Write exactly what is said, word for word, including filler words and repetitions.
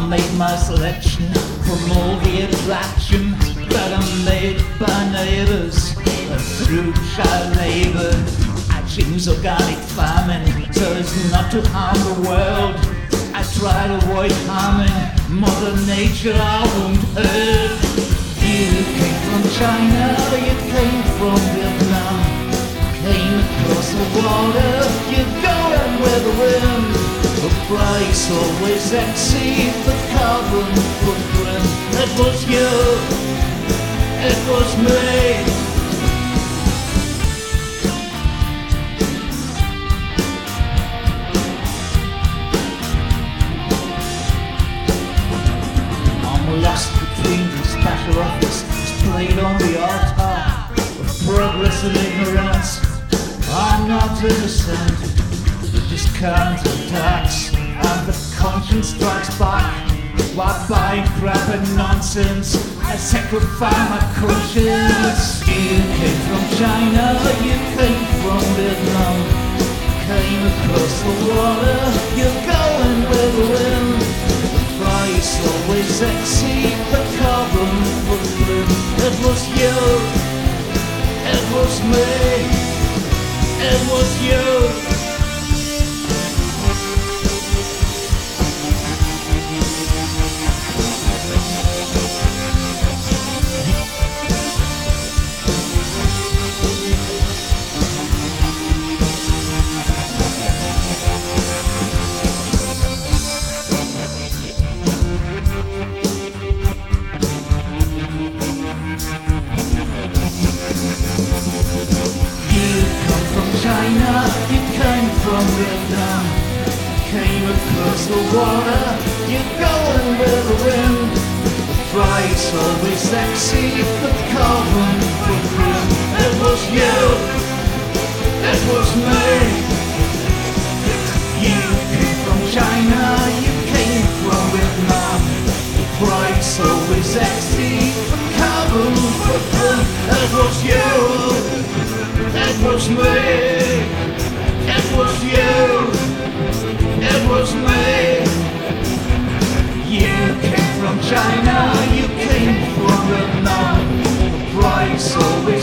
made my selection from all the attraction that are made by neighbors through child labor. I choose organic farming so as not to harm the world. I try to avoid harming Mother Nature, I won't hurt. You came from China, you came from Vietnam, came across the water, you're going with the wind. The price always exceeds the carbon footprint. It was you, it was me. Lost between the special office displayed on the altar of progress and ignorance. I'm not innocent. The discount of tax and the conscience strikes back while buying crap and nonsense. I sacrifice my conscience. You came from China, you came from Vietnam, came across the water, you're going with the wind. Price always exceed the carbon footprint. It was you, it was me, it was you. China, you came from Vietnam, came across the water, you're going with the wind. The price always exceeds the carbon footprint. It was you, it was me. You came from China, you came from Vietnam. The price always exceeds the carbon footprint. It was you, it was me. It was you, it was me. You came from China, you came from Vietnam. The price always